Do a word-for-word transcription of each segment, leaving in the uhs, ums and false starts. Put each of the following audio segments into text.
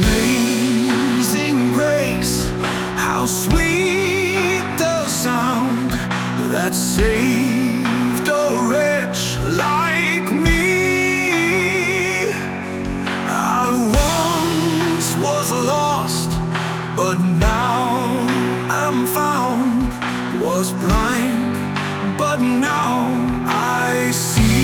Amazing grace, how sweet the sound that saved a wretch like me. I once was lost, but now I'm found. Was blind, but now I see.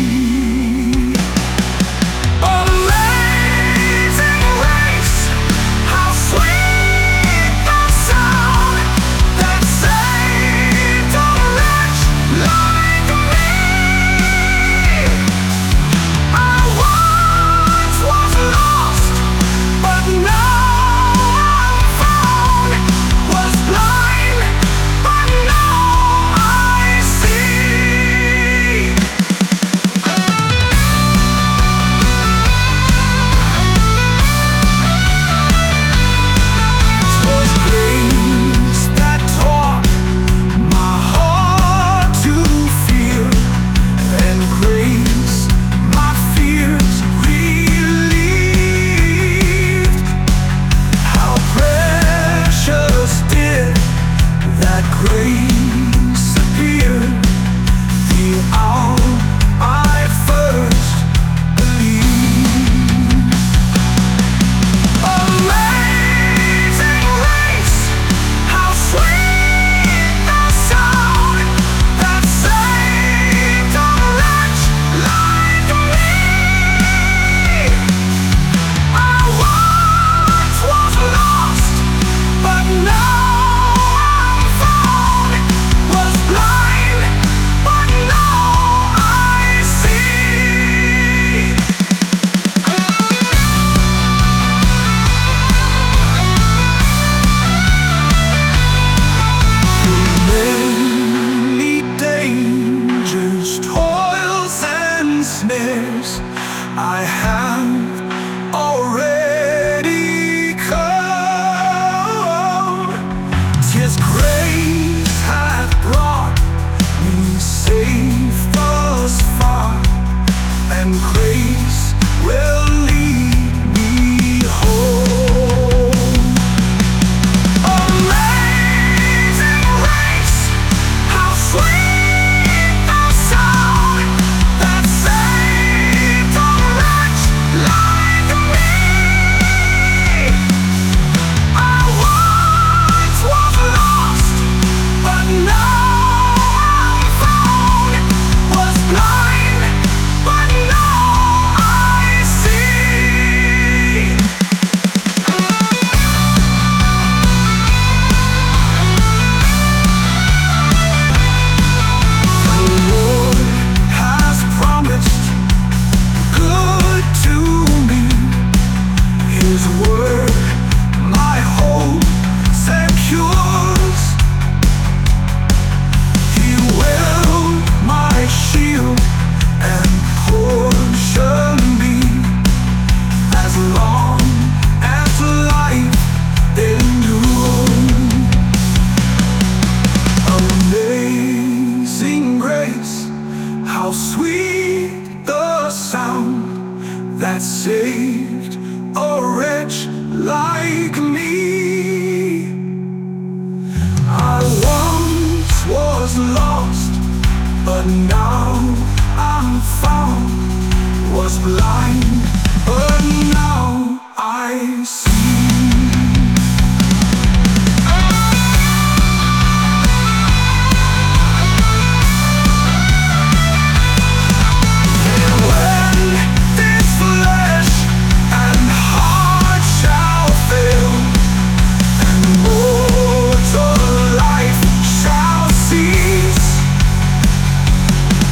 I have already come. 'Tis grace hath brought me safe thus far, and grace will lead me home. Amazing grace, how sweet the sound that saved a wretch like me. I once was lost, but now I'm found. Was blind, but now I see. The Lord has promised good to me. His word my hope secures. He will my shield and portion me, as long as life endures. Amazing grace, how sweet the sound that saved a wretch like me. I once was lost, but now I'm found. Was blind, but now I see. When this flesh and heart shall fail, and mortal life shall cease,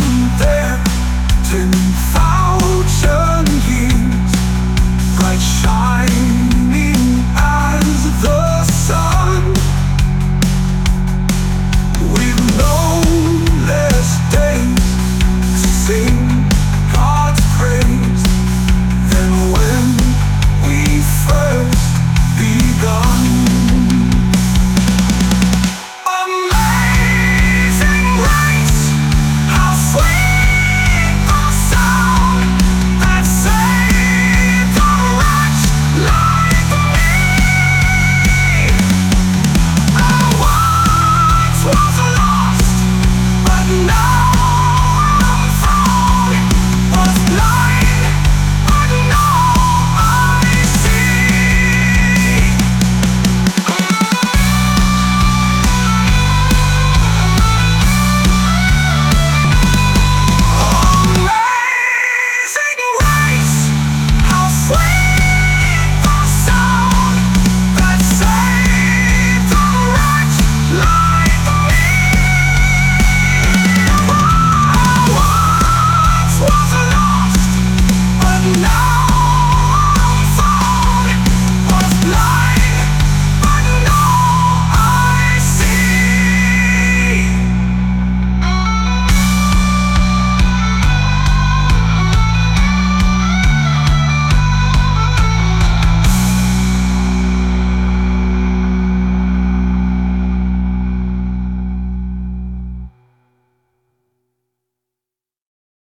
there. Ten thousand